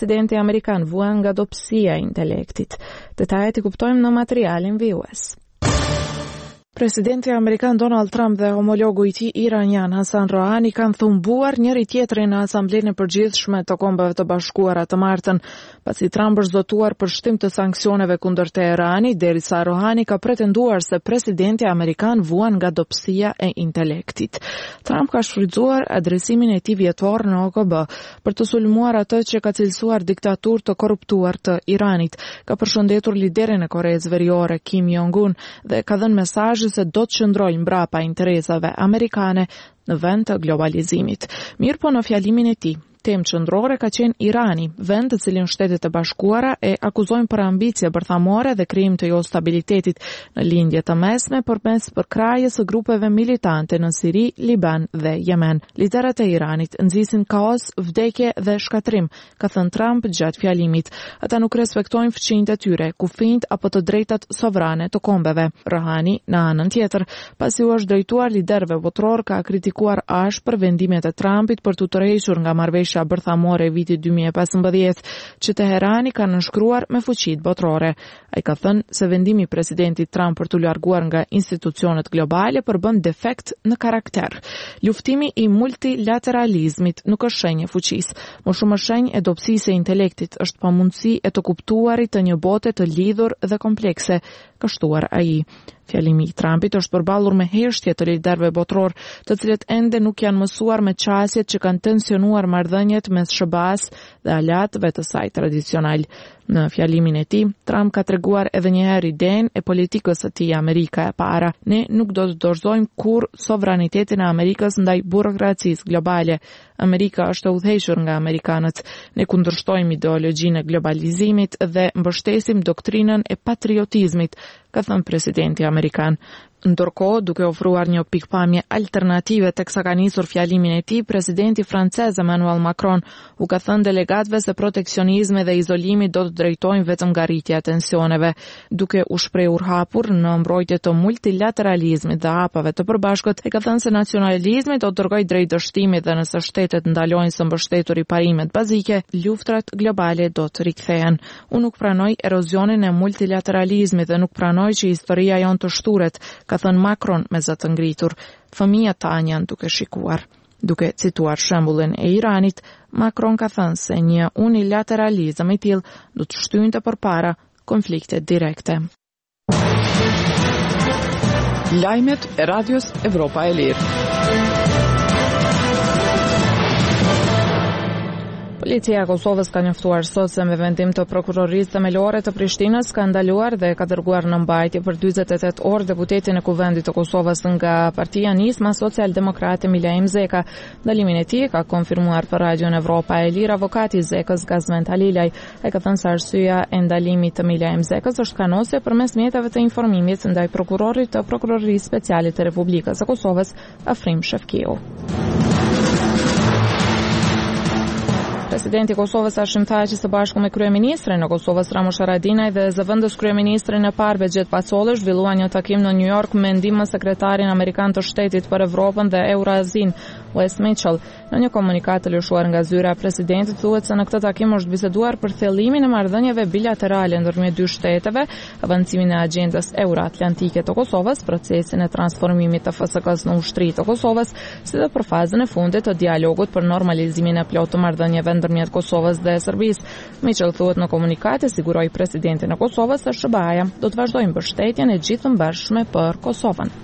presidenti amerikan vuan nga dobësia e intelektit. Detajet I kuptojmë në materialin VUS. Presidenti Amerikan Donald Trump dhe homologu I tij iranian Hassan Rouhani kanë thumbuar njëri tjetrin në Asamblenë e Përgjithshme të Kombeve të Bashkuara të martën, pasi Trump është zotuar për shtim të sanksioneve kundër Teheranit, derisa Rouhani ka pretenduar se presidenti Amerikan vuan nga dobësia e intelektit. Trump ka shfrytzuar adresimin e tij vjetor në OKB për të sulmuar atë që ka cilësuar diktaturë të korruptuar të Iranit, ka përshëndetur liderin e Koreas Veriore Kim Jong-un dhe ka dhënë mesazh se do të qëndrojnë mbrapa interesave amerikane në vend të globalizimit. Mirë po në fjalimin e tij, temë qendrore ka qenë Irani, vend të cilin Shtetet e Bashkuara e akuzojnë për ambicie bërthamore dhe krijim të jo stabilitetit në lindje të mesme përmes përkrahjes së grupeve militante në Siri, Liban dhe Yemen. Liderët e Iranit nxisin kaos, vdekje dhe shkatrim, ka thënë Trump gjatë fjalimit. Ata nuk respektojnë fëmijët e tyre, kufijt apo të drejtat sovrane të kombeve. Rouhani, në anën tjetër, pasi u është drejtuar liderëve botror, ka kritikuar ashpër vendimet e Trumpit për të tërhequr nga marrëveshja bërthamore e vitit 2015 që Teherani ka nënshkruar me fuqitë botrore. Ai ka thënë se vendimi I presidentit Trump për të larguar nga institucionet globale përbën defekt në karakter. Luftimi I multilateralizmit nuk është shenjë e fuqisë, më shumë është shenjë e dobësisë së intelektit, është pamundësi e të kuptuarit të një bote të lidhur dhe komplekse, ka shtuar ai. Fjalimi I Trumpit është përballur me heshtje të liderëve botror, të cilët ende nuk janë mësuar me qasjet që kanë tensionuar marrëdhëniet mes SBA-s dhe aleatëve të saj tradicional. Në fjalimin e tij, Trump ka treguar edhe një herë idenë e politikës së tij Amerika e para. Ne nuk do të dorëzojmë kurrë sovranitetin e Amerikës ndaj burokracisë globale. Amerika është e udhëhequr nga amerikanët. Ne kundërshtojmë ideologjinë e globalizimit dhe mbështesim doktrinën e patriotizmit, ka thënë presidenti amerikan. Ndërkohë, duke ofruar një pikpamje alternative teksa ka nisur fjalimin e tij, presidenti francez Emmanuel Macron u ka thënë delegatëve se proteksionizmi dhe izolimi do të drejtojnë vetëm nga rritja e tensioneve, duke u shprehur hapur në mbrojtje të multilateralizmit dhe hapave të përbashkët. E ka thënë se nacionalizmi do të dërgojë drejt dështimit dhe nëse shtetet ndalojnë së mbështetur I parimet bazike, luftrat globale do të rikthehen. Unë nuk pranoj erozionin e multilateralizmit dhe nuk pranoj që historia jon të shturet, ka thënë Macron me zë të ngritur. Fëmijët tanë janë duke shikuar. Duke cituar shembullin e Iranit, Macron ka thënë se një unilateralizëm I tillë do të shtynte përpara konflikte direkte. Lajmet e Radios Evropa e Lirë. Policia e Kosovës ka njoftuar sot se me vendim të prokurorisë themelore të Prishtinës ka ndaluar dhe ka dërguar në mbajtje për 48 orë deputetin e Kuvendit të Kosovës nga partia Nisma Social-Demokrate Milaim Zeka. Ndalimin e tij ka konfirmuar për Radion Evropa e Lirë avokati I Zekës Gazment Halilaj. Ai ka thënë se arsyeja e ndalimit të Milaim Zekës është kanosje përmes mjeteve të informimit ndaj prokurorit të Prokurorisë Speciale të Republikës së Kosovës, Afrim Shefkiu. Presidenti I Kosovës Hashim Thaçi së bashku me kryeministrin e Kosovës Ramush Haradinaj dhe zëvendës kryeministrin e parë Begjet Pacolli zhvilluan një takim në New York me ndihmën sekretarin amerikan të shtetit për Evropën dhe Eurazin, Wes Mitchell. Në një komunikat të lëshuar nga zyra e presidentit thuhet se në këtë takim është biseduar për thellimin e marrëdhënieve bilaterale ndërmjet dy shteteve, avancimin e agjendës euroatlantike të Kosovës, procesin e transformimit të FSK-s në ushtri të Kosovës, si dhe për fazën e fundit të dialogut për normalizimin e plotë të marrëdhënieve ndërmjet Kosovës dhe Serbisë. Mitchell thuhet në komunikat e siguroi presidentin e Kosovës se SBA-ja do të vazhdojë mbështetjen e gjithëmbërshme për Kosovën.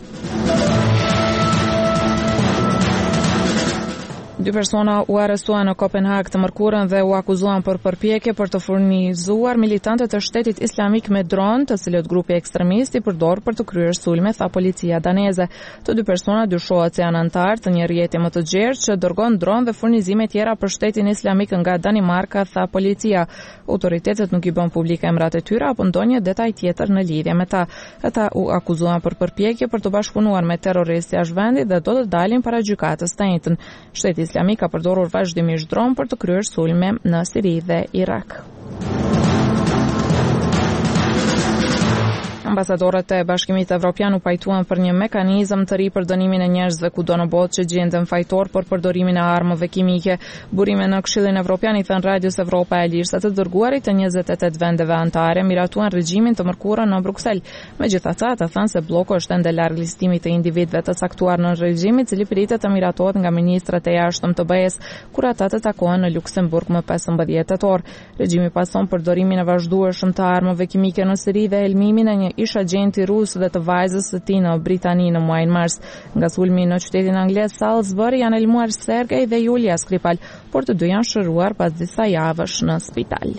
Dy persona u arrestuan në Kopenhag të mërkurën dhe u akuzuan për përpjekje për të furnizuar militantët e shtetit islamik me dron, të cilët grupi ekstremist I përdor për të kryer sulme, tha policia daneze. Të dy persona dyshohet se janë anëtar të një rrjeti më të gjerë që dërgon dron dhe furnizime tjera për shtetin islamik nga Danimarka, tha policia. Autoritetet nuk I bën publike emrat e tyre apo ndonjë detaj tjetër në lidhje me ta. Ata u akuzuan për përpjekje për të bashkëpunuar me terroristë jashtë vendit dhe do të dalin para gjykatës të njëjtën. Shteti Islamik ka përdorur vazhdimisht dron për të kryer sulme në Siri dhe Irak. Ambasadorët e Bashkimit Evropian u pajtuan për një mekanizëm të ri për dënimin e njerëzve kudo në botë që gjenden fajtor për përdorimin e armëve kimike. Burime në Këshillin Evropian i thënë Radios Evropa e Lirë se të dërguarit të 28 vendeve anëtare miratuan regjimin të mërkurën në Bruksel. Megjithatë, ata thënë se bloku është ende larg listimit të individëve të caktuar në regjim, i cili pritet të miratohet nga ministrat e jashtëm të BE-s kur ata të takohen në Luksemburg më 15 tetor. Regjimi pason përdorimin e vazhdueshëm të armëve kimike në Siri dhe helmimin e një ish agenti rus dhe të vajzës së tij në Britani në muajin mars. Nga sulmi në qytetin anglez Salisbury janë helmuar Sergej dhe Julia Skripal, por të dy janë shëruar pas disa javësh në spital.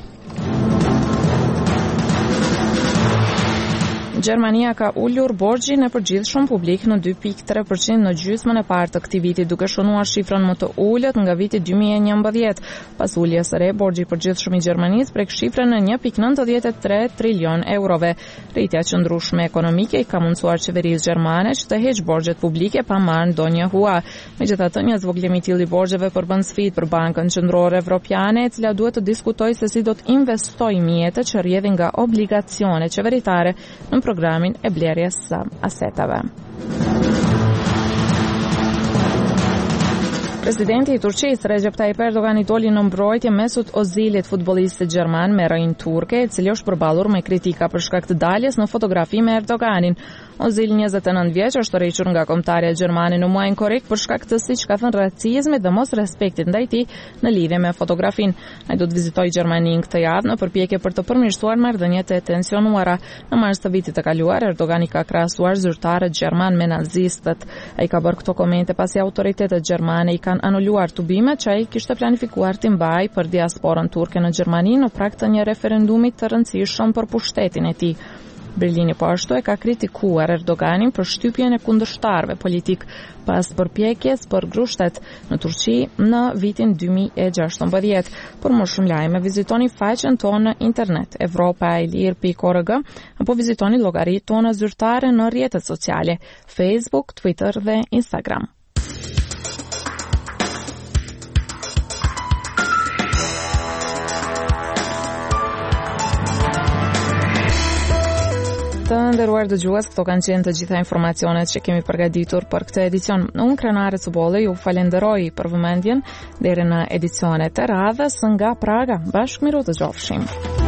Gjermania ka ullur borxhin e përgjithshëm publik në 2.3% në gjysmën e parë të këtij viti, duke shënuar shifrën më të ulët nga viti 2011. Pas uljes së re, borxhi i përgjithshëm i Gjermanisë prek shifrën në 1.93 trilion eurove. Rritja qëndrueshme ekonomike i ka mundsuar qeverisë gjermane që të heqë borxhet publike pa marrë ndonjë hua. Megjithatë, një zvoglimi i tillë i borxheve përbën sfidë për Bankën Qendrore Evropiane, e cila duhet të diskutojë se si do të investojë mjetet që rrjedhin nga obligacione qeveritare në programin e blerjes së asetave. Presidenti i Turqisë Recep Tayyip Erdogan i doli në mbrojtje Mesut Ozilit, futbollistit gjerman me rrejnë turke, i cili është përballur me kritika për shkak të daljes në fotografi me Erdoganin. Ozil, 29 vjeç, është tërhequr nga kombëtarja gjermane në muajin korrik për shkak të, siç ka thënë, racizmit dhe mos respektit ndaj tij në lidhje me fotografinë. Ai do të vizitojë Gjermaninë këtë javë në përpjekje për të përmirësuar marrëdhëniet e tensionuara. Në mars të vitit të kaluar, Erdogan i ka krahasuar zyrtarët gjerman me nazistët. Ai ka bërë këto komente pasi autoritetet gjermane i kanë anuluar tubimet që ai kishte planifikuar t'i mbajë për diasporën turke në Gjermani në prag të një referendumi të rëndësishëm për pushtetin e tij. Berlini po ashtu e ka kritikuar Erdoganin për shtypjen e kundërshtarëve politik pas përpjekjes për grushtet në Turqi në vitin 2016. Për më shumë lajme, vizitoni faqen tonë në internet evropaelir.org apo vizitoni llogaritë tona zyrtare në rrjetet sociale Facebook, Twitter dhe Instagram. Të nderuar dëgjues, këto kanë qenë të gjitha informacionet që kemi përgatitur për këtë edicion. Unë, Krenare Cubolli, ju falenderoj për vëmendjen deri në edicionet e radhës nga Praga. Bashkë miru të gjofshim.